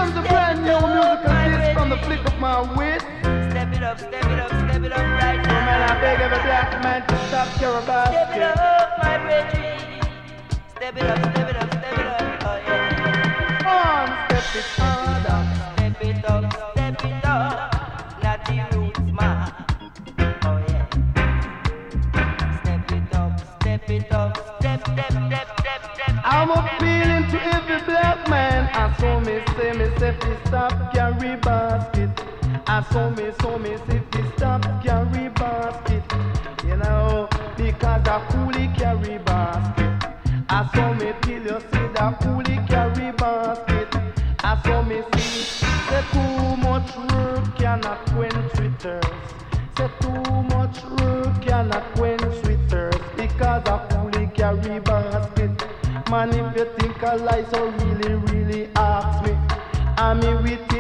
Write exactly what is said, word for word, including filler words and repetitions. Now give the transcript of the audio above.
comes a brand new musical disc from the flick of my wit. Step it up, step it up, step it up right So now. man, I beg every black man to stop your basket. Step it up, my brethren. Step it up, step it up, step it up, oh yeah. On, step it harder. Step it up, step it up, not the roots man. Oh yeah. Step it up, step it up, step, step, step, step, step. I'm appealing to every black man. I saw me say me say fi stop carry basket. I saw me saw me say fi stop carry basket. You know, because a coolie carry basket. I saw me till you see that coolie carry basket. I saw me see say too much work cannot quench with thirst. Say too much work cannot quench with thirst because a coolie carry basket. Man, if you think I lie, so really, really ask me. I'm with